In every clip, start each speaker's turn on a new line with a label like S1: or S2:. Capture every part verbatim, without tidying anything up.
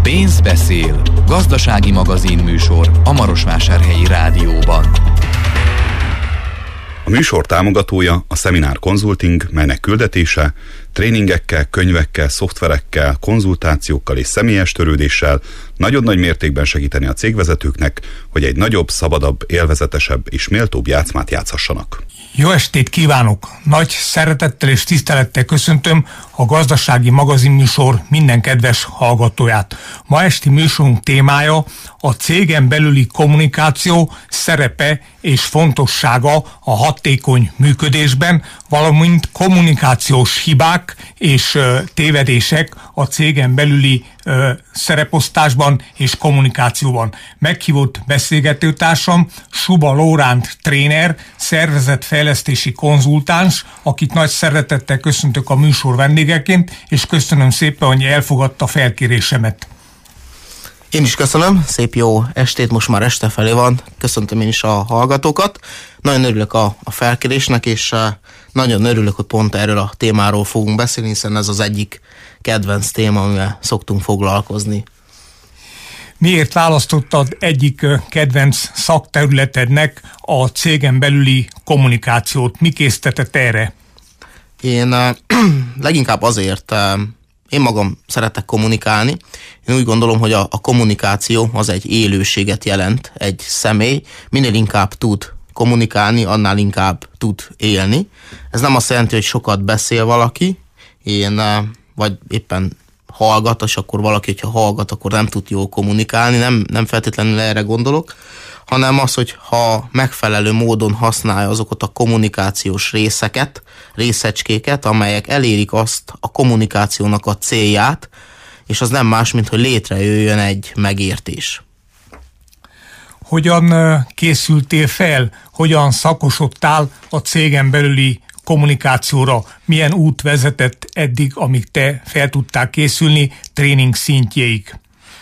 S1: Pénz beszél. Gazdasági magazin műsor a Marosvásárhelyi Rádióban.
S2: A műsor támogatója a Szeminár Consulting, melynek küldetése tréningekkel, könyvekkel, szoftverekkel, konzultációkkal és személyes törődéssel nagyon nagy mértékben segíteni a cégvezetőknek, hogy egy nagyobb, szabadabb, élvezetesebb és méltóbb játszmát játszhassanak.
S3: Jó estét kívánok! Nagy szeretettel és tisztelettel köszöntöm a Gazdasági Magazin műsor minden kedves hallgatóját. Ma esti műsorunk témája a cégen belüli kommunikáció szerepe és fontossága a hatékony működésben, valamint kommunikációs hibák és ö, tévedések a cégen belüli ö, szereposztásban és kommunikációban. Meghívott beszélgetőtársam Suba Lóránt tréner, szervezetfejlesztési konzultáns, akit nagy szeretettel köszöntök a műsor vendégeként, és köszönöm szépen, hogy elfogadta a felkérésemet.
S4: Én is köszönöm, szép jó estét, most már este felé van, köszöntöm én is a hallgatókat. Nagyon örülök a, a felkérésnek, és uh, nagyon örülök, hogy pont erről a témáról fogunk beszélni, hiszen ez az egyik kedvenc téma, amivel szoktunk foglalkozni.
S3: Miért választottad egyik kedvenc szakterületednek a cégen belüli kommunikációt? Mi késztetett erre?
S4: Én uh, leginkább azért... Uh, Én magam szeretek kommunikálni. Én úgy gondolom, hogy a, a kommunikáció az egy élőséget jelent. Egy személy minél inkább tud kommunikálni, annál inkább tud élni. Ez nem azt jelenti, hogy sokat beszél valaki, én, vagy éppen hallgat, és akkor valaki, hogyha hallgat, akkor nem tud jól kommunikálni. Nem, nem feltétlenül erre gondolok, hanem az, hogy ha megfelelő módon használja azokat a kommunikációs részeket, részecskéket, amelyek elérik azt a kommunikációnak a célját, és az nem más, mint hogy létrejöjjön egy megértés.
S3: Hogyan készültél fel, hogyan szakosodtál a cégen belüli kommunikációra? Milyen út vezetett eddig, amíg te fel tudtál készülni tréning szintjéig?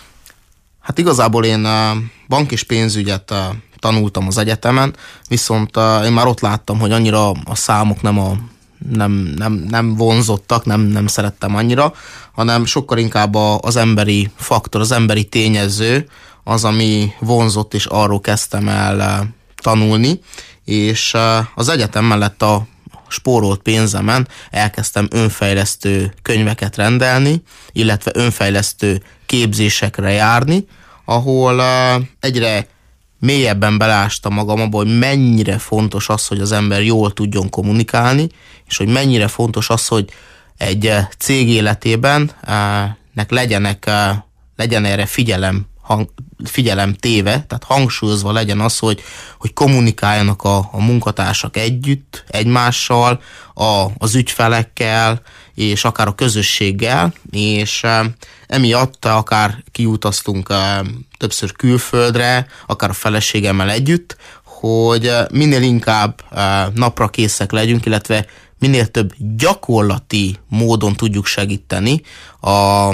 S4: Hát igazából én bank és pénzügyet tanultam az egyetemen, viszont én már ott láttam, hogy annyira a számok nem, a, nem, nem, nem vonzottak, nem, nem szerettem annyira, hanem sokkal inkább az emberi faktor, az emberi tényező az, ami vonzott, és arról kezdtem el tanulni, és az egyetem mellett a spórolt pénzemen elkezdtem önfejlesztő könyveket rendelni, illetve önfejlesztő képzésekre járni, ahol uh, egyre mélyebben beleástam magam abba, hogy mennyire fontos az, hogy az ember jól tudjon kommunikálni, és hogy mennyire fontos az, hogy egy uh, cég életében uh, nek legyenek, uh, legyen erre figyelem, hang, figyelem téve, tehát hangsúlyozva legyen az, hogy, hogy kommunikáljanak a, a munkatársak együtt, egymással, a, az ügyfelekkel, és akár a közösséggel, és uh, emiatt akár kiutaztunk uh, többször külföldre, akár a feleségemmel együtt, hogy uh, minél inkább uh, napra készek legyünk, illetve minél több gyakorlati módon tudjuk segíteni a,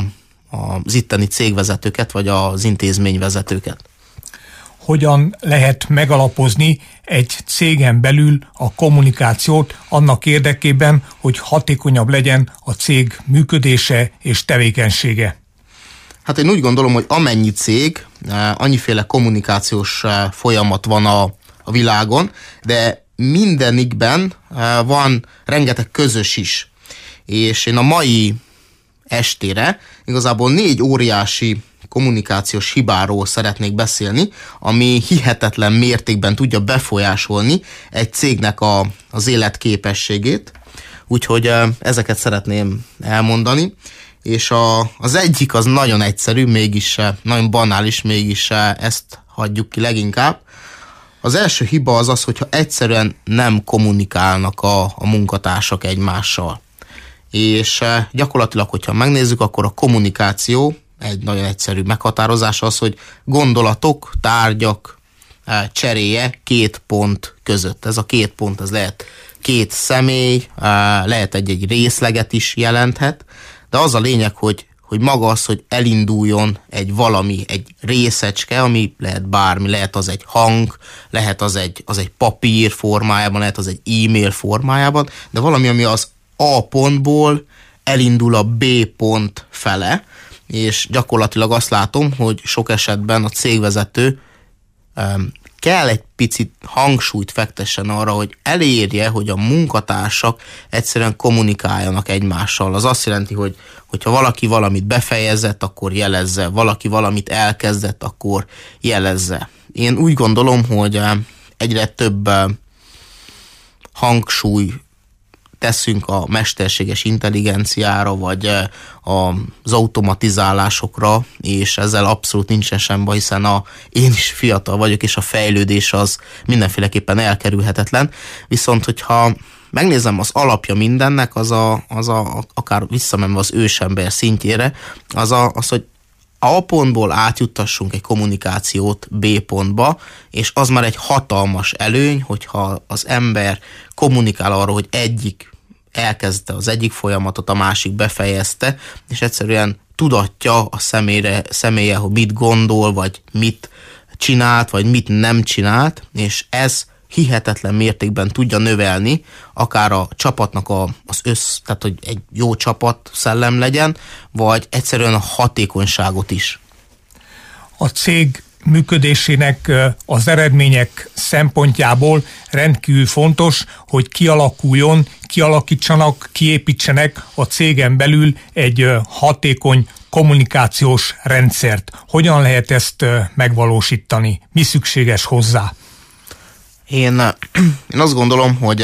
S4: az itteni cégvezetőket, vagy az intézményvezetőket.
S3: Hogyan lehet megalapozni egy cégen belül a kommunikációt annak érdekében, hogy hatékonyabb legyen a cég működése és tevékenysége?
S4: Hát én úgy gondolom, hogy amennyi cég, annyiféle kommunikációs folyamat van a, a világon, de mindenikben van rengeteg közös is. És én a mai estére igazából négy óriási kommunikációs hibáról szeretnék beszélni, ami hihetetlen mértékben tudja befolyásolni egy cégnek a, az életképességét. Úgyhogy ezeket szeretném elmondani. És a, az egyik az nagyon egyszerű, mégis nagyon banális, mégis ezt hagyjuk ki leginkább. Az első hiba az az, hogyha egyszerűen nem kommunikálnak a, a munkatársak egymással. És gyakorlatilag, hogyha megnézzük, akkor a kommunikáció egy nagyon egyszerű meghatározás az, hogy gondolatok, tárgyak cseréje két pont között. Ez a két pont, ez lehet két személy, lehet egy-egy részleget is jelenthet, de az a lényeg, hogy, hogy maga az, hogy elinduljon egy valami, egy részecske, ami lehet bármi, lehet az egy hang, lehet az egy, az egy papír formájában, lehet az egy e-mail formájában, de valami, ami az A pontból elindul a B pont fele, és gyakorlatilag azt látom, hogy sok esetben a cégvezető kell egy picit hangsúlyt fektessen arra, hogy elérje, hogy a munkatársak egyszerűen kommunikáljanak egymással. Az azt jelenti, hogy hogyha valaki valamit befejezett, akkor jelezze, valaki valamit elkezdett, akkor jelezze. Én úgy gondolom, hogy egyre több hangsúly teszünk a mesterséges intelligenciára, vagy az automatizálásokra, és ezzel abszolút nincsen sem baj, hiszen a, én is fiatal vagyok, és a fejlődés az mindenféleképpen elkerülhetetlen. Viszont, hogyha megnézem, az alapja mindennek, az a, az a akár visszamenve az ősember szintjére, az, a, az, hogy A pontból átjuttassunk egy kommunikációt B pontba, és az már egy hatalmas előny, hogyha az ember kommunikál arról, hogy egyik elkezdte az egyik folyamatot, a másik befejezte, és egyszerűen tudatja a személyre, személye, hogy mit gondol, vagy mit csinált, vagy mit nem csinált, és ez hihetetlen mértékben tudja növelni akár a csapatnak a, az össz, tehát hogy egy jó csapat szellem legyen, vagy egyszerűen a hatékonyságot is.
S3: A cég működésének az eredmények szempontjából rendkívül fontos, hogy kialakuljon, kialakítsanak, kiépítsenek a cégen belül egy hatékony kommunikációs rendszert. Hogyan lehet ezt megvalósítani? Mi szükséges hozzá?
S4: Én, én azt gondolom, hogy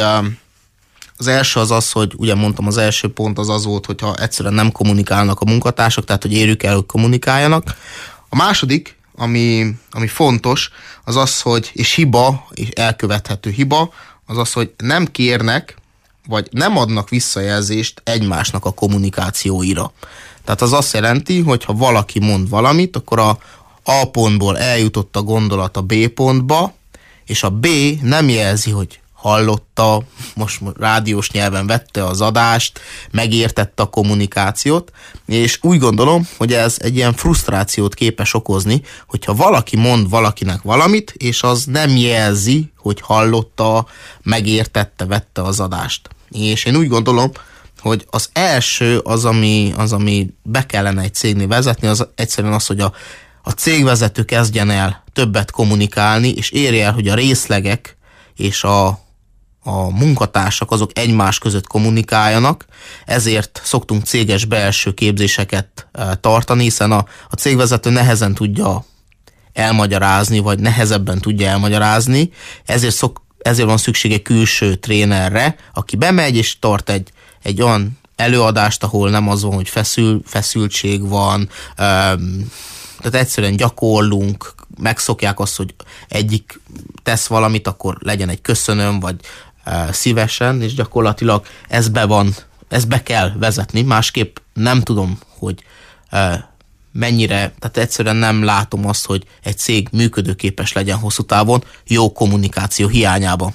S4: az első az az, hogy ugye mondtam, az első pont az az volt, hogyha egyszerűen nem kommunikálnak a munkatársak, tehát hogy érjük el, hogy kommunikáljanak. A második, ami, ami fontos, az az, hogy, és hiba, és elkövethető hiba, az az, hogy nem kérnek, vagy nem adnak visszajelzést egymásnak a kommunikációira. Tehát az azt jelenti, hogy ha valaki mond valamit, akkor a A pontból eljutott a gondolat a B pontba, és a B nem jelzi, hogy hallotta, most rádiós nyelven vette az adást, megértette a kommunikációt, és úgy gondolom, hogy ez egy ilyen frusztrációt képes okozni, hogyha valaki mond valakinek valamit, és az nem jelzi, hogy hallotta, megértette, vette az adást. És én úgy gondolom, hogy az első, az ami, az, ami be kellene egy cégnél vezetni, az egyszerűen az, hogy a A cégvezető kezdjen el többet kommunikálni, és érje el, hogy a részlegek és a, a munkatársak azok egymás között kommunikáljanak, ezért szoktunk céges belső képzéseket tartani, hiszen a, a cégvezető nehezen tudja elmagyarázni, vagy nehezebben tudja elmagyarázni, ezért, szok, ezért van szükség egy külső trénerre, aki bemegy és tart egy, egy olyan előadást, ahol nem az van, hogy feszül, feszültség van, um, tehát egyszerűen gyakorlunk, megszokják azt, hogy egyik tesz valamit, akkor legyen egy köszönöm, vagy e, szívesen, és gyakorlatilag ez be van, ez be kell vezetni, másképp nem tudom, hogy e, mennyire, tehát egyszerűen nem látom azt, hogy egy cég működőképes legyen hosszú távon, jó kommunikáció hiányában.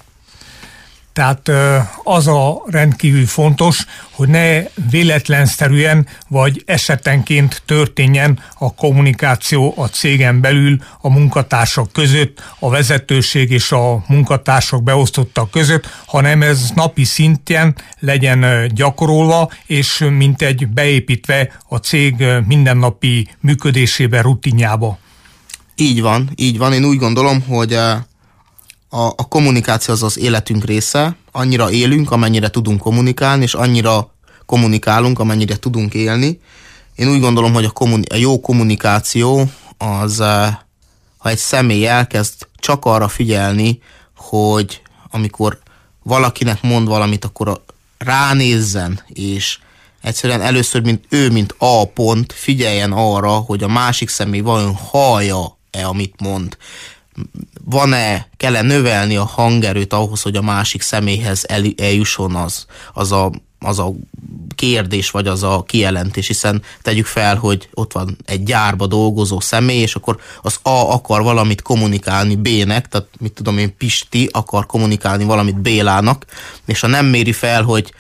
S3: Tehát az a rendkívül fontos, hogy ne véletlenszerűen vagy esetenként történjen a kommunikáció a cégen belül a munkatársak között, a vezetőség és a munkatársak beosztottak között, hanem ez napi szinten legyen gyakorolva, és mintegy beépítve a cég mindennapi működésébe, rutinjába.
S4: Így van, így van. Én úgy gondolom, hogy A, a kommunikáció az az életünk része, annyira élünk, amennyire tudunk kommunikálni, és annyira kommunikálunk, amennyire tudunk élni. Én úgy gondolom, hogy a, kommuni- a jó kommunikáció az, ha egy személy elkezd csak arra figyelni, hogy amikor valakinek mond valamit, akkor ránézzen, és egyszerűen először, mint ő, mint A pont, figyeljen arra, hogy a másik személy vajon hallja-e, amit mond. Van-e, kell-e növelni a hangerőt ahhoz, hogy a másik személyhez el, eljusson az, az, a, az a kérdés, vagy az a kijelentés, hiszen tegyük fel, hogy ott van egy gyárba dolgozó személy, és akkor az A akar valamit kommunikálni B-nek, tehát mit tudom én, Pisti akar kommunikálni valamit Bélának, és ha nem méri fel, hogy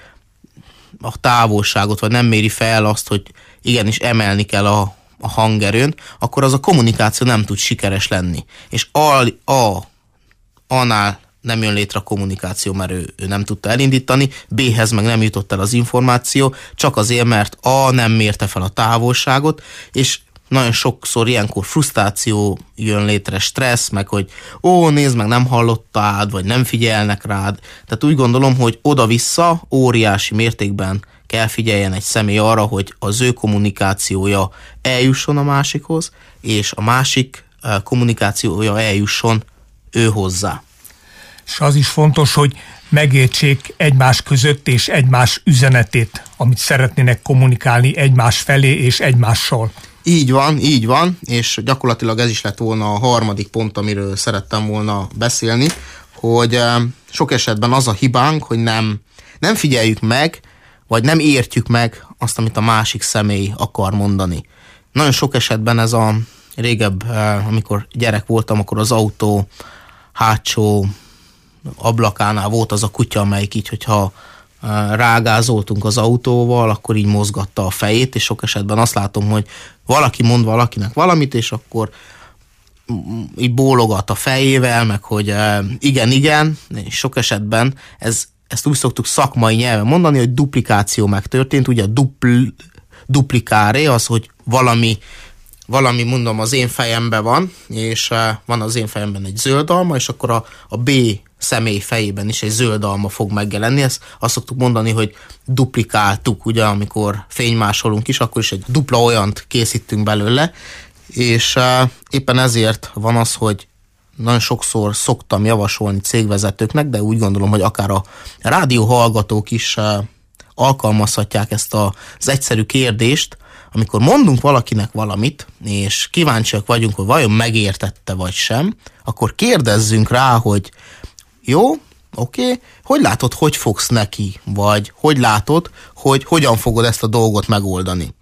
S4: a távolságot, vagy nem méri fel azt, hogy igenis emelni kell a a hangerőn, akkor az a kommunikáció nem tud sikeres lenni. És A, a annál nem jön létre a kommunikáció, mert ő, ő nem tudta elindítani, B-hez meg nem jutott el az információ, csak azért, mert A nem mérte fel a távolságot, és nagyon sokszor ilyenkor frusztráció jön létre, stressz, meg hogy ó, nézd meg, nem hallottad, vagy nem figyelnek rád. Tehát úgy gondolom, hogy oda-vissza óriási mértékben kell figyeljen egy személy arra, hogy az ő kommunikációja eljusson a másikhoz, és a másik kommunikációja eljusson ő hozzá.
S3: És az is fontos, hogy megértsék egymás között és egymás üzenetét, amit szeretnének kommunikálni egymás felé és egymással.
S4: Így van, így van, és gyakorlatilag ez is lett volna a harmadik pont, amiről szerettem volna beszélni, hogy sok esetben az a hibánk, hogy nem, nem figyeljük meg, vagy nem értjük meg azt, amit a másik személy akar mondani. Nagyon sok esetben ez a régebb, amikor gyerek voltam, akkor az autó hátsó ablakánál volt az a kutya, amelyik így, hogyha rágázoltunk az autóval, akkor így mozgatta a fejét, és sok esetben azt látom, hogy valaki mond valakinek valamit, és akkor így bólogat a fejével, meg hogy igen, igen, és sok esetben ez, ezt úgy szoktuk szakmai nyelven mondani, hogy duplikáció megtörtént, ugye a dupl, duplikáré az, hogy valami valami, mondom, az én fejemben van, és uh, van az én fejemben egy zöld alma, és akkor a, a B személy fejében is egy zöld alma fog megjelenni. Ezt azt szoktuk mondani, hogy duplikáltuk, ugye, amikor fénymásolunk is, akkor is egy dupla olyant készítünk belőle, és uh, éppen ezért van az, hogy nagyon sokszor szoktam javasolni cégvezetőknek, de úgy gondolom, hogy akár a rádióhallgatók is uh, alkalmazhatják ezt a, az egyszerű kérdést, amikor mondunk valakinek valamit, és kíváncsiak vagyunk, hogy vajon megértette vagy sem, akkor kérdezzünk rá, hogy jó, oké, okay, hogy látod, hogy fogsz neki, vagy hogy látod, hogy hogyan fogod ezt a dolgot megoldani.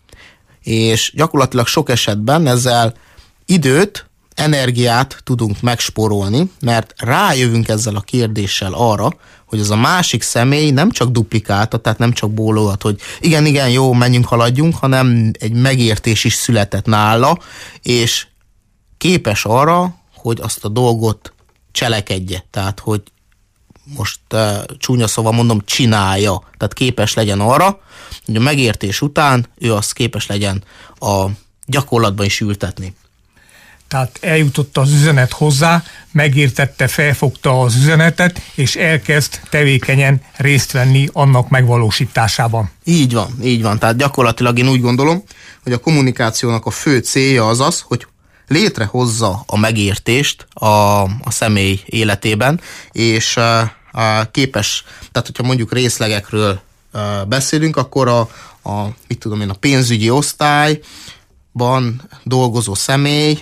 S4: És gyakorlatilag sok esetben ezzel időt, energiát tudunk megspórolni, mert rájövünk ezzel a kérdéssel arra, hogy az a másik személy nem csak duplikálta, tehát nem csak bólogat, hogy igen, igen, jó, menjünk, haladjunk, hanem egy megértés is született nála, és képes arra, hogy azt a dolgot cselekedje. Tehát, hogy most uh, csúnya szóval mondom, csinálja. Tehát képes legyen arra, hogy a megértés után ő azt képes legyen a gyakorlatban is ültetni.
S3: Tehát eljutott az üzenet hozzá, megértette, felfogta az üzenetet, és elkezd tevékenyen részt venni annak megvalósításában.
S4: Így van, így van. Tehát gyakorlatilag én úgy gondolom, hogy a kommunikációnak a fő célja az az, hogy létrehozza a megértést a, a személy életében, és a, a képes, tehát hogyha mondjuk részlegekről a, beszélünk, akkor a, a, mit tudom én, a pénzügyi osztály, ban dolgozó személy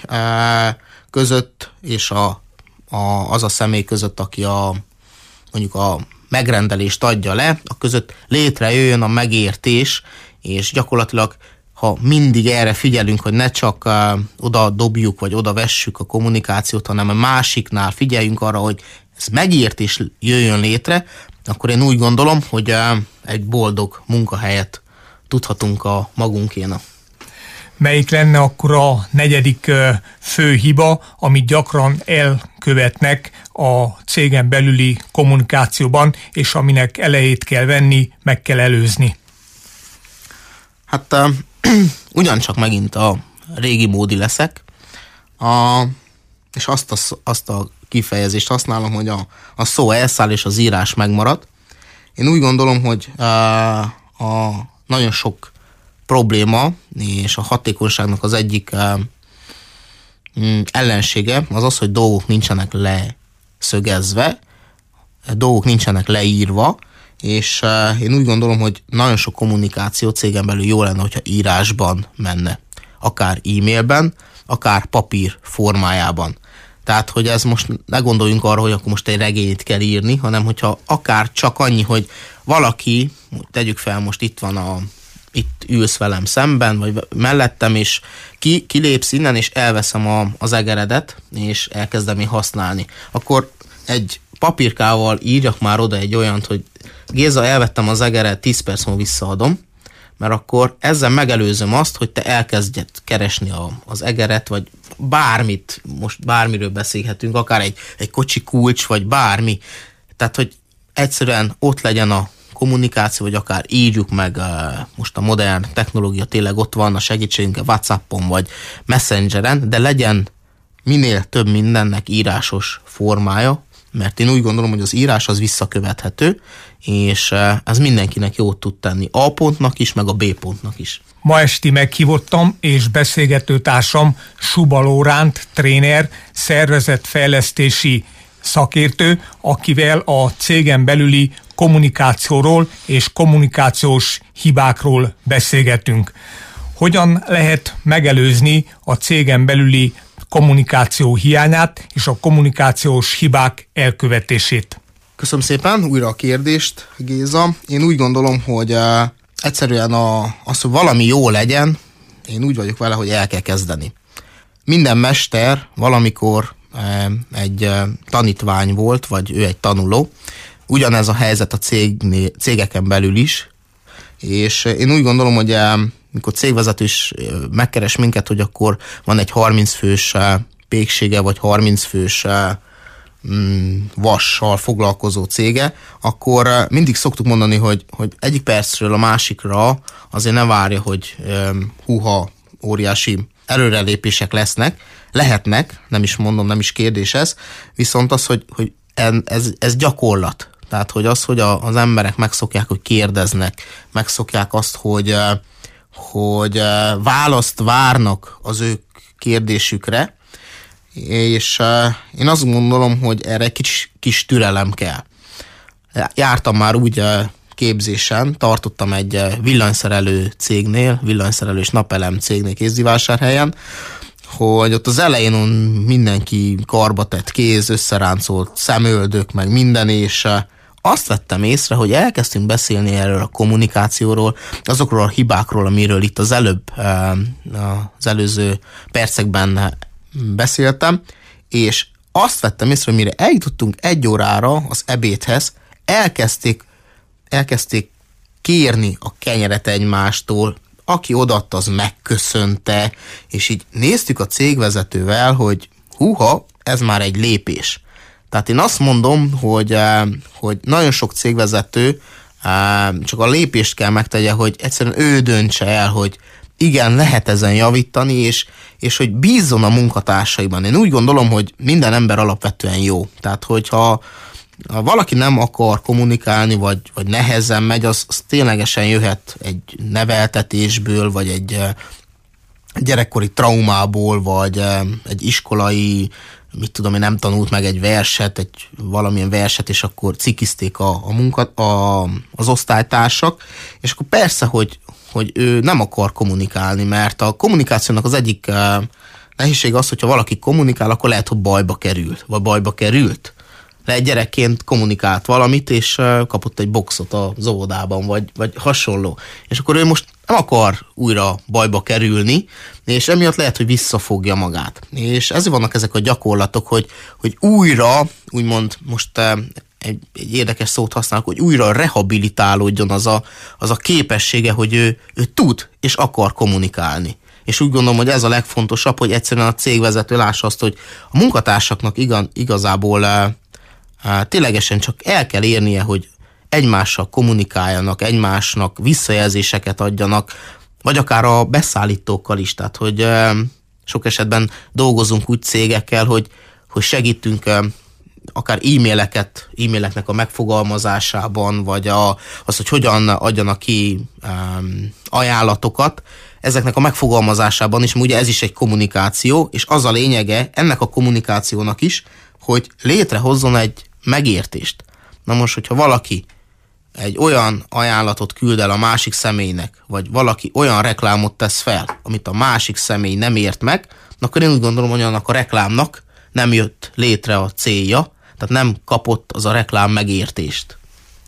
S4: között és a, a, az a személy között, aki a, mondjuk a megrendelést adja le, a között létrejöjjön a megértés, és gyakorlatilag, ha mindig erre figyelünk, hogy ne csak uh, oda dobjuk, vagy oda vessük a kommunikációt, hanem a másiknál figyeljünk arra, hogy ez megértés jöjjön létre, akkor én úgy gondolom, hogy uh, egy boldog munkahelyet tudhatunk a magunkénak.
S3: Melyik lenne akkor a negyedik fő hiba, amit gyakran elkövetnek a cégen belüli kommunikációban, és aminek elejét kell venni, meg kell előzni?
S4: Hát uh, ugyancsak megint a régi módi leszek, a, és azt a, azt a kifejezést használom, hogy a, a szó elszáll és az írás megmarad. Én úgy gondolom, hogy uh, a nagyon sok probléma és a hatékonyságnak az egyik uh, ellensége az az, hogy dolgok nincsenek leszögezve, dolgok nincsenek leírva, és uh, én úgy gondolom, hogy nagyon sok kommunikáció cégen belül jó lenne, hogyha írásban menne. Akár e-mailben, akár papír formájában. Tehát, hogy ez most ne gondoljunk arra, hogy akkor most egy regényt kell írni, hanem hogyha akár csak annyi, hogy valaki, tegyük fel, most itt van a itt ülsz velem szemben, vagy mellettem, és ki, kilépsz innen, és elveszem a, az egeredet, és elkezdem én használni. Akkor egy papírkával írjak már oda egy olyant, hogy Géza, elvettem az egeret, tíz perc múlva visszaadom, mert akkor ezzel megelőzöm azt, hogy te elkezdjed keresni a, az egeret, vagy bármit, most bármiről beszélhetünk, akár egy, egy kocsi kulcs, vagy bármi. Tehát, hogy egyszerűen ott legyen a kommunikáció, vagy akár írjuk meg, most a modern technológia tényleg ott van a segítségünkkel WhatsAppon, vagy Messengeren, de legyen minél több mindennek írásos formája, mert én úgy gondolom, hogy az írás az visszakövethető, és ez mindenkinek jót tud tenni. A pontnak is, meg a B pontnak is.
S3: Ma esti meghívottam, és beszélgetőtársam Suba Lóránt, tréner, szervezetfejlesztési szakértő, akivel a cégen belüli kommunikációról és kommunikációs hibákról beszélgetünk. Hogyan lehet megelőzni a cégen belüli kommunikáció hiányát és a kommunikációs hibák elkövetését?
S4: Köszönöm szépen újra a kérdést, Géza. Én úgy gondolom, hogy uh, egyszerűen a, az, hogy valami jó legyen, én úgy vagyok vele, hogy el kell kezdeni. Minden mester valamikor uh, egy uh, tanítvány volt, vagy ő egy tanuló. Ugyanez a helyzet a cégnél, cégeken belül is, és én úgy gondolom, hogy uh, mikor cégvezető is megkeres minket, hogy akkor van egy harminc fős péksége, vagy harminc fős mm, vassal foglalkozó cége, akkor mindig szoktuk mondani, hogy, hogy egyik percről a másikra azért ne várja, hogy um, húha, óriási előrelépések lesznek, lehetnek, nem is mondom, nem is kérdés ez, viszont az, hogy, hogy ez, ez gyakorlat. Tehát, hogy az, hogy a, az emberek megszokják, hogy kérdeznek, megszokják azt, hogy hogy választ várnak az ő kérdésükre, és én azt gondolom, hogy erre egy kis, kis türelem kell. Jártam már úgy képzésen, tartottam egy villanyszerelő cégnél, villanyszerelő és napelem cégnél Kézdivásárhelyen, hogy ott az elején mindenki karba tett kéz, összeráncolt szemöldök, meg minden, és azt vettem észre, hogy elkezdtünk beszélni erről a kommunikációról, azokról a hibákról, amiről itt az előbb, az előző percekben beszéltem, és azt vettem észre, hogy mire eljutottunk egy órára az ebédhez, elkezdték, elkezdték kérni a kenyeret egymástól, aki odaadta, az megköszönte, és így néztük a cégvezetővel, hogy húha, ez már egy lépés. Tehát én azt mondom, hogy, hogy nagyon sok cégvezető csak a lépést kell megtegye, hogy egyszerűen ő döntse el, hogy igen, lehet ezen javítani, és, és hogy bízzon a munkatársaiban. Én úgy gondolom, hogy minden ember alapvetően jó. Tehát, hogyha ha valaki nem akar kommunikálni, vagy, vagy nehezen megy, az, az ténylegesen jöhet egy neveltetésből, vagy egy gyerekkori traumából, vagy egy iskolai, mit tudom én, nem tanult meg egy verset, egy valamilyen verset, és akkor cikizték a, a munka, a, az osztálytársak, és akkor persze, hogy, hogy ő nem akar kommunikálni, mert a kommunikációnak az egyik uh, nehézség az, hogyha valaki kommunikál, akkor lehet, hogy bajba kerül, vagy bajba került. Lehet gyerekként kommunikált valamit, és uh, kapott egy boxot az óvodában, vagy, vagy hasonló. És akkor ő most nem akar újra bajba kerülni, és emiatt lehet, hogy visszafogja magát. És ezért vannak ezek a gyakorlatok, hogy, hogy újra, úgymond most uh, egy, egy érdekes szót használok, hogy újra rehabilitálódjon az a, az a képessége, hogy ő, ő tud és akar kommunikálni. És úgy gondolom, hogy ez a legfontosabb, hogy egyszerűen a cégvezető lássa azt, hogy a munkatársaknak igaz, igazából uh, uh, ténylegesen csak el kell érnie, hogy egymással kommunikáljanak, egymásnak visszajelzéseket adjanak, vagy akár a beszállítókkal is. Tehát, hogy uh, sok esetben dolgozunk úgy cégekkel, hogy, hogy segítünk uh, akár e-maileket, e-maileknek a megfogalmazásában, vagy a, az, hogy hogyan adjanak ki um, ajánlatokat, ezeknek a megfogalmazásában is, ugye ez is egy kommunikáció, és az a lényege ennek a kommunikációnak is, hogy létrehozzon egy megértést. Na most, hogyha valaki egy olyan ajánlatot küld el a másik személynek, vagy valaki olyan reklámot tesz fel, amit a másik személy nem ért meg, akkor én úgy gondolom, hogy annak a reklámnak nem jött létre a célja, tehát nem kapott az a reklám megértést.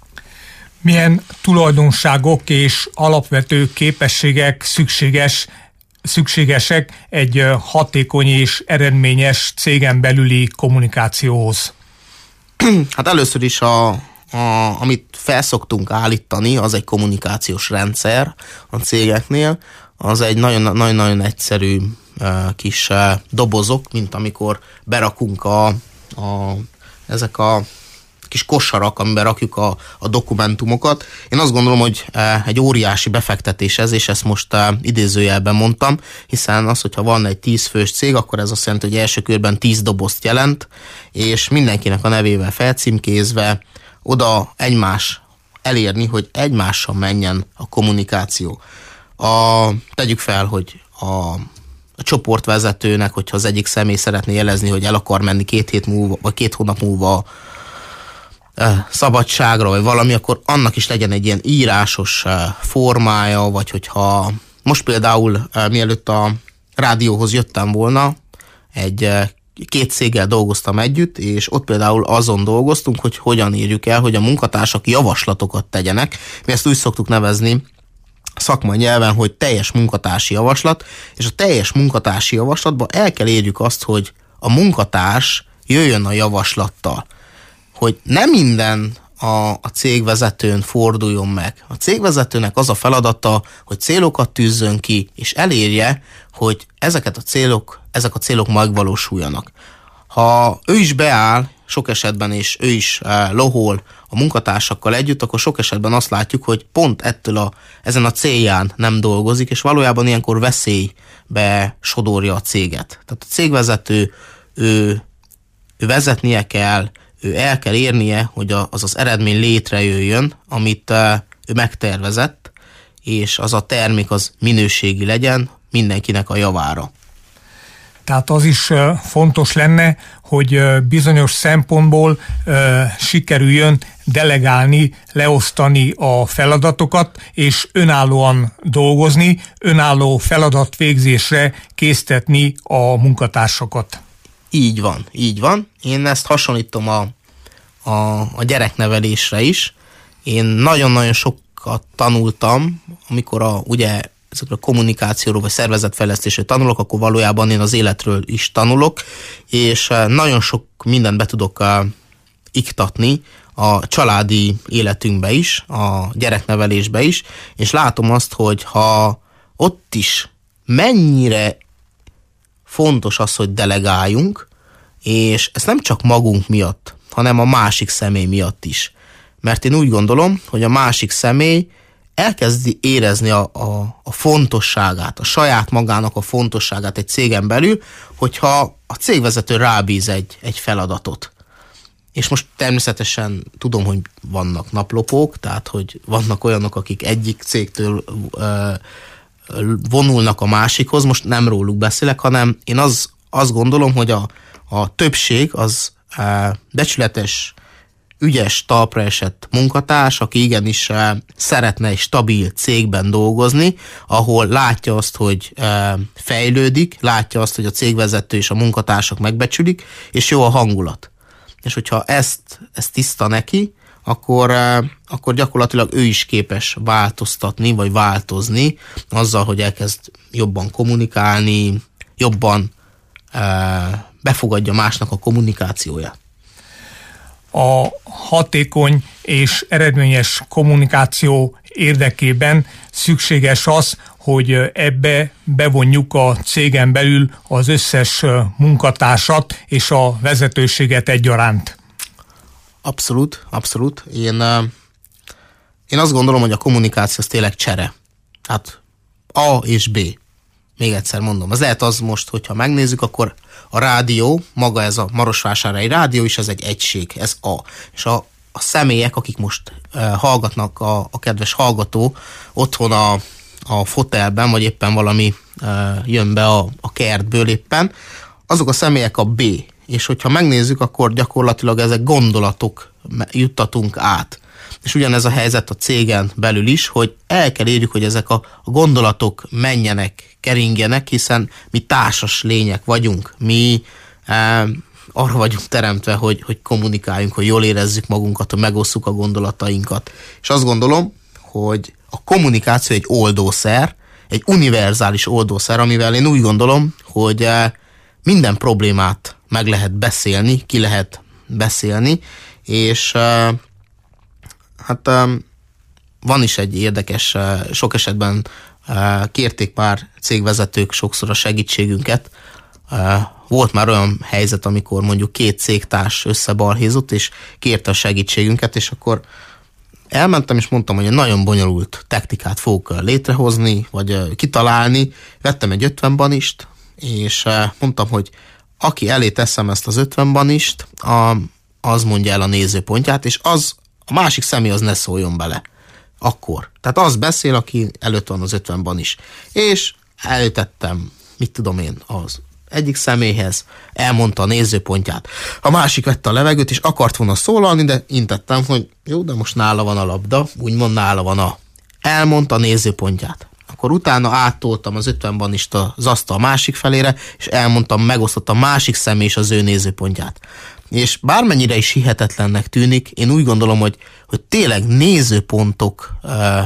S3: Milyen tulajdonságok és alapvető képességek szükséges, szükségesek egy hatékony és eredményes cégen belüli kommunikációhoz?
S4: Hát először is a, a, amit felszoktunk állítani, az egy kommunikációs rendszer a cégeknél, az egy nagyon-nagyon egyszerű uh, kis uh, dobozok, mint amikor berakunk a, a, ezek a kis kosarak, amiben rakjuk a, a dokumentumokat. Én azt gondolom, hogy uh, egy óriási befektetés ez, és ezt most uh, idézőjelben mondtam, hiszen az, hogyha van egy tíz fős cég, akkor ez azt jelenti, hogy első körben tíz dobozt jelent, és mindenkinek a nevével felcímkézve oda egymás elérni, hogy egymással menjen a kommunikáció. A, tegyük fel, hogy a, a csoportvezetőnek, hogyha az egyik személy szeretné jelezni, hogy el akar menni két hét múlva, vagy két hónap múlva e, szabadságra, vagy valami, akkor annak is legyen egy ilyen írásos e, formája, vagy hogyha most például e, mielőtt a rádióhoz jöttem volna, egy e, két céggel dolgoztam együtt, és ott például azon dolgoztunk, hogy hogyan írjuk el, hogy a munkatársak javaslatokat tegyenek. Mi ezt úgy szoktuk nevezni szakmai nyelven, hogy teljes munkatársi javaslat, és a teljes munkatársi javaslatban el kell érjük azt, hogy a munkatárs jöjjön a javaslattal. Hogy nem minden a, a cégvezetőn forduljon meg. A cégvezetőnek az a feladata, hogy célokat tűzzön ki, és elérje, hogy ezeket a célok, ezek a célok megvalósuljanak. Ha ő is beáll, sok esetben, és ő is eh, lohol a munkatársakkal együtt, akkor sok esetben azt látjuk, hogy pont ettől a, ezen a célján nem dolgozik, és valójában ilyenkor veszélybe sodorja a céget. Tehát a cégvezető, ő, ő vezetnie kell, ő el kell érnie, hogy az az eredmény létrejöjjön, amit eh, ő megtervezett, és az a termék az minőségi legyen mindenkinek a javára.
S3: Tehát az is fontos lenne, hogy bizonyos szempontból sikerüljön delegálni, leosztani a feladatokat, és önállóan dolgozni, önálló feladatvégzésre késztetni a munkatársakat.
S4: Így van, így van. Én ezt hasonlítom a, a, a gyereknevelésre is. Én nagyon-nagyon sokat tanultam, amikor a, ugye ezekről a kommunikációról vagy szervezetfejlesztésről tanulok, akkor valójában én az életről is tanulok, és nagyon sok mindent be tudok iktatni a családi életünkbe is, a gyereknevelésbe is, és látom azt, hogy ha ott is mennyire fontos az, hogy delegáljunk, és ez nem csak magunk miatt, hanem a másik személy miatt is. Mert én úgy gondolom, hogy a másik személy elkezdi érezni a, a, a fontosságát, a saját magának a fontosságát egy cégen belül, hogyha a cégvezető rábíz egy, egy feladatot. És most természetesen tudom, hogy vannak naplopók, tehát hogy vannak olyanok, akik egyik cégtől ö, vonulnak a másikhoz, most nem róluk beszélek, hanem én az, azt gondolom, hogy a, a többség az ö, becsületes, ügyes, talpra esett munkatárs, aki igenis uh, szeretne egy stabil cégben dolgozni, ahol látja azt, hogy uh, fejlődik, látja azt, hogy a cégvezető és a munkatársak megbecsülik, és jó a hangulat. És hogyha ezt, ezt tiszta neki, akkor, uh, akkor gyakorlatilag ő is képes változtatni, vagy változni azzal, hogy elkezd jobban kommunikálni, jobban uh, befogadja másnak a kommunikációját.
S3: A hatékony és eredményes kommunikáció érdekében szükséges az, hogy ebbe bevonjuk a cégen belül az összes munkatársat és a vezetőséget egyaránt.
S4: Abszolút, abszolút. Én, én azt gondolom, hogy a kommunikáció az tényleg csere. Hát A és B. Még egyszer mondom. Az lehet az most, hogyha megnézzük, akkor a rádió, maga ez a Marosvásárhelyi rádió is, ez egy egység, ez A. És a, a személyek, akik most uh, hallgatnak, a, a kedves hallgató otthon a, a fotelben, vagy éppen valami uh, jön be a, a kertből éppen, azok a személyek a B. És hogyha megnézzük, akkor gyakorlatilag ezek gondolatok juttatunk át. És ugyanez a helyzet a cégen belül is, hogy el kell érjük, hogy ezek a, a gondolatok menjenek, keringjenek, hiszen mi társas lények vagyunk. Mi e, arra vagyunk teremtve, hogy, hogy kommunikáljunk, hogy jól érezzük magunkat, hogy megosszuk a gondolatainkat. És azt gondolom, hogy a kommunikáció egy oldószer, egy univerzális oldószer, amivel én úgy gondolom, hogy e, minden problémát meg lehet beszélni, ki lehet beszélni, és... E, Hát um, van is egy érdekes, uh, sok esetben uh, kérték pár cégvezetők sokszor a segítségünket. Uh, volt már olyan helyzet, amikor mondjuk két cégtárs összebalhézott, és kérte a segítségünket, és akkor elmentem, és mondtam, hogy egy nagyon bonyolult technikát fogok létrehozni, vagy kitalálni. Vettem egy ötven banist, és mondtam, hogy aki elé teszem ezt az ötven banist, az mondja el a nézőpontját, és az a másik személy az ne szóljon bele. Akkor. Tehát az beszél, aki előtt van az ötven banis. És előtettem, mit tudom én, az egyik személyhez, elmondta a nézőpontját. A másik vette a levegőt, és akart volna szólalni, de intettem, hogy jó, de most nála van a labda, úgymond nála van a... Elmondta a nézőpontját. Akkor utána áttoltam az ötven banist az asztal másik felére, és elmondtam, megosztottam a másik személy és az ő nézőpontját. És bármennyire is hihetetlennek tűnik, én úgy gondolom, hogy, hogy tényleg nézőpontok uh,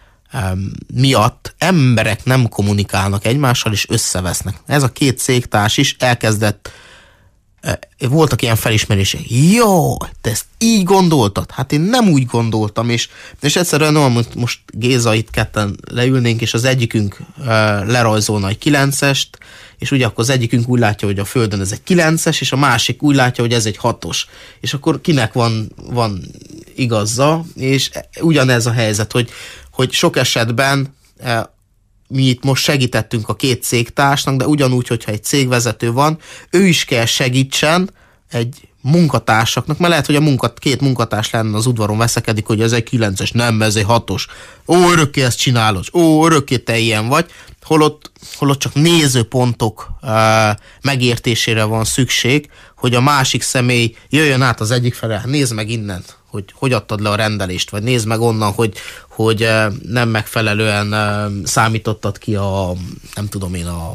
S4: miatt emberek nem kommunikálnak egymással, és összevesznek. Ez a két cégtárs is elkezdett, voltak ilyen felismerések. Jó, te ezt így gondoltad? Hát én nem úgy gondoltam, és, és egyszerűen no, most Géza itt ketten leülnénk, és az egyikünk uh, lerajzolna egy kilencest, és ugye akkor az egyikünk úgy látja, hogy a Földön ez egy kilences, és a másik úgy látja, hogy ez egy hatos. És akkor kinek van, van igazza, és ugyanez a helyzet, hogy hogy sok esetben e, mi itt most segítettünk a két cégtársnak, de ugyanúgy, hogyha egy cégvezető van, ő is kell segítsen egy munkatársaknak, mert lehet, hogy a munkat, két munkatárs lenne az udvaron veszekedik, hogy ez egy kilences, nem, ez egy hatos. Ó, örökké ezt csinálod, ó, örökké te ilyen vagy, holott, holott csak nézőpontok e, megértésére van szükség, hogy a másik személy jöjjön át az egyik fele, nézd meg innen, hogy hogy adtad le a rendelést, vagy nézd meg onnan, hogy, hogy nem megfelelően számítottad ki a, nem tudom én, a,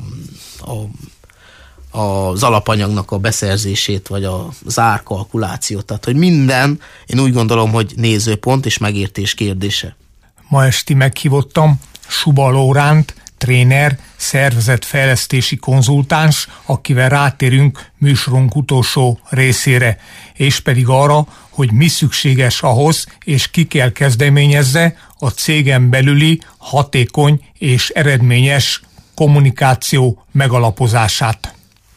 S4: a, az alapanyagnak a beszerzését, vagy az árkalkulációt. Tehát, hogy minden, én úgy gondolom, hogy nézőpont és megértés kérdése.
S3: Ma esti meghívottam Suba Lóránt, tréner, szervezetfejlesztési konzultáns, akivel rátérünk műsorunk utolsó részére, és pedig arra, hogy mi szükséges ahhoz, és ki kell kezdeményezze a cégen belüli hatékony és eredményes kommunikáció megalapozását.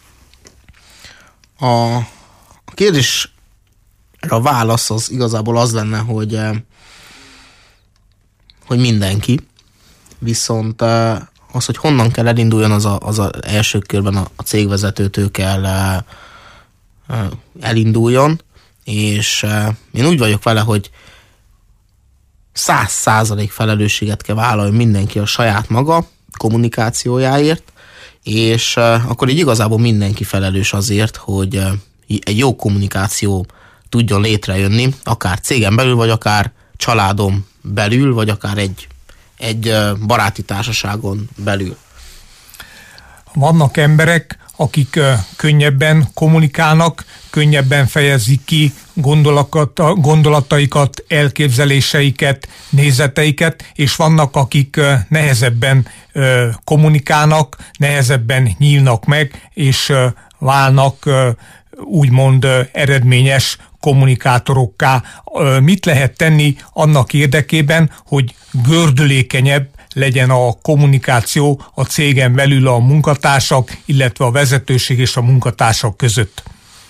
S4: A kérdésre a válasz az igazából az lenne, hogy, hogy mindenki, viszont az, hogy honnan kell elinduljon, az a, az a első körben a, a cégvezetőtől kell elinduljon, és én úgy vagyok vele, hogy száz százalék felelősséget kell vállalni mindenki a saját maga kommunikációjáért, és akkor így igazából mindenki felelős azért, hogy egy jó kommunikáció tudjon létrejönni, akár cégen belül, vagy akár családon belül, vagy akár egy, egy baráti társaságon belül.
S3: Vannak emberek, akik könnyebben kommunikálnak, könnyebben fejezik ki gondolataikat, elképzeléseiket, nézeteiket, és vannak, akik nehezebben kommunikálnak, nehezebben nyílnak meg, és válnak úgymond eredményes kommunikátorokká. Mit lehet tenni annak érdekében, hogy gördülékenyebb legyen a kommunikáció a cégen belül a munkatársak, illetve a vezetőség és a munkatársak között?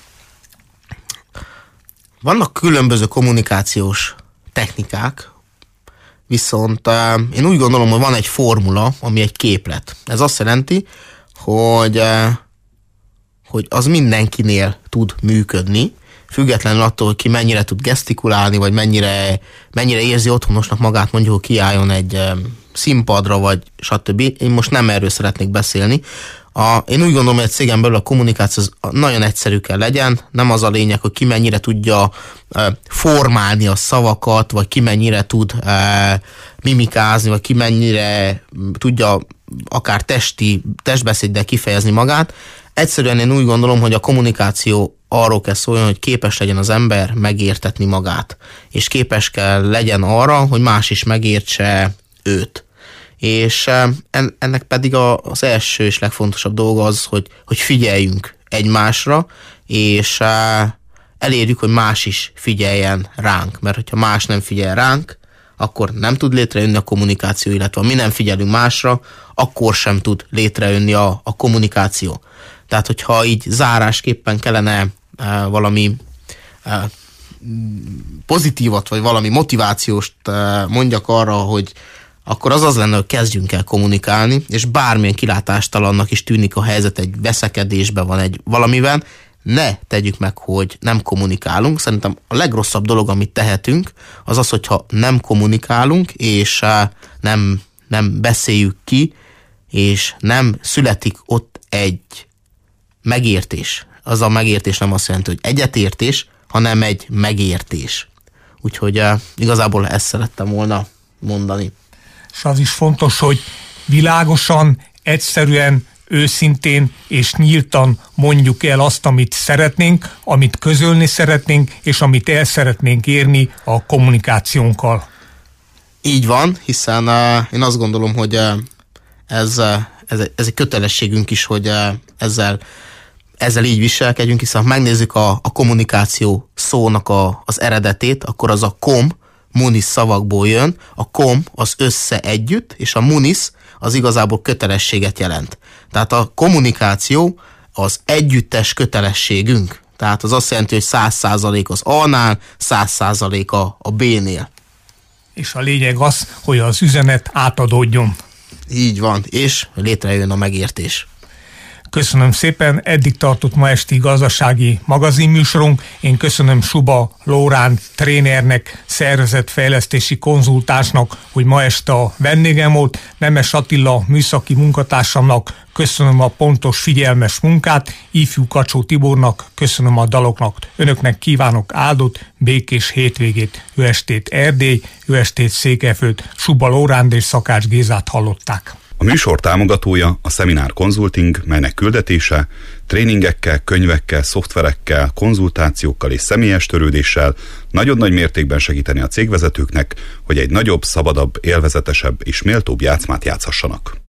S4: Vannak különböző kommunikációs technikák, viszont uh, én úgy gondolom, hogy van egy formula, ami egy képlet. Ez azt jelenti, hogy, uh, hogy az mindenkinél tud működni, függetlenül attól, hogy ki mennyire tud gesztikulálni, vagy mennyire, mennyire érzi otthonosnak magát, mondjuk, hogy kiálljon egy um, színpadra, vagy stb. Én most nem erről szeretnék beszélni. A, én úgy gondolom, hogy egy cégen belül a kommunikáció nagyon egyszerű kell legyen, nem az a lényeg, hogy ki mennyire tudja e, formálni a szavakat, vagy ki mennyire tud e, mimikázni, vagy ki mennyire tudja akár testi, testbeszéddel kifejezni magát. Egyszerűen én úgy gondolom, hogy a kommunikáció arról kell szóljon, hogy képes legyen az ember megértetni magát, és képes kell legyen arra, hogy más is megértse őt. És ennek pedig az első és legfontosabb dolga az, hogy, hogy figyeljünk egymásra, és elérjük, hogy más is figyeljen ránk. Mert hogyha más nem figyel ránk, akkor nem tud létrejönni a kommunikáció, illetve ha mi nem figyelünk másra, akkor sem tud létrejönni a, a kommunikáció. Tehát, hogyha így zárásképpen kellene e, valami e, pozitívat, vagy valami motivációst e, mondjak arra, hogy akkor az az lenne, hogy kezdjünk el kommunikálni, és bármilyen kilátástalannak is tűnik a helyzet, egy veszekedésben van, egy valamiben, ne tegyük meg, hogy nem kommunikálunk. Szerintem a legrosszabb dolog, amit tehetünk, az az, hogyha nem kommunikálunk, és nem, nem beszéljük ki, és nem születik ott egy megértés. Az a megértés nem azt jelenti, hogy egyetértés, hanem egy megértés. Úgyhogy igazából ezt szerettem volna mondani.
S3: És az is fontos, hogy világosan, egyszerűen, őszintén és nyíltan mondjuk el azt, amit szeretnénk, amit közölni szeretnénk, és amit el szeretnénk érni a kommunikációnkkal.
S4: Így van, hiszen uh, én azt gondolom, hogy uh, ez, uh, ez, ez egy kötelességünk is, hogy uh, ezzel, ezzel így viselkedjünk, hiszen ha megnézzük a, a kommunikáció szónak a, az eredetét, akkor az a kom, munis szavakból jön, a kom az össze együtt, és a munis az igazából kötelességet jelent. Tehát a kommunikáció az együttes kötelességünk. Tehát az azt jelenti, hogy száz százalék az A-nál, száz százalék a, a B-nél.
S3: És a lényeg az, hogy az üzenet átadódjon.
S4: Így van, és létrejön a megértés.
S3: Köszönöm szépen, eddig tartott ma esti gazdasági magazinműsorunk. Én köszönöm Suba Lóránt trénernek, szervezetfejlesztési konzultánsnak, hogy ma este a vendégem volt. Nemes Attila műszaki munkatársamnak köszönöm a pontos, figyelmes munkát. Ifjú Kacsó Tibornak köszönöm a daloknak. Önöknek kívánok áldott, békés hétvégét. Jó estét Erdély, jó estét Székelyföld. Suba Lóránt és Szakács Gézát hallották.
S2: A műsor támogatója a Szeminer Consulting, melynek küldetése tréningekkel, könyvekkel, szoftverekkel, konzultációkkal és személyes törődéssel nagyon nagy mértékben segíteni a cégvezetőknek, hogy egy nagyobb, szabadabb, élvezetesebb és méltóbb játszmát játszhassanak.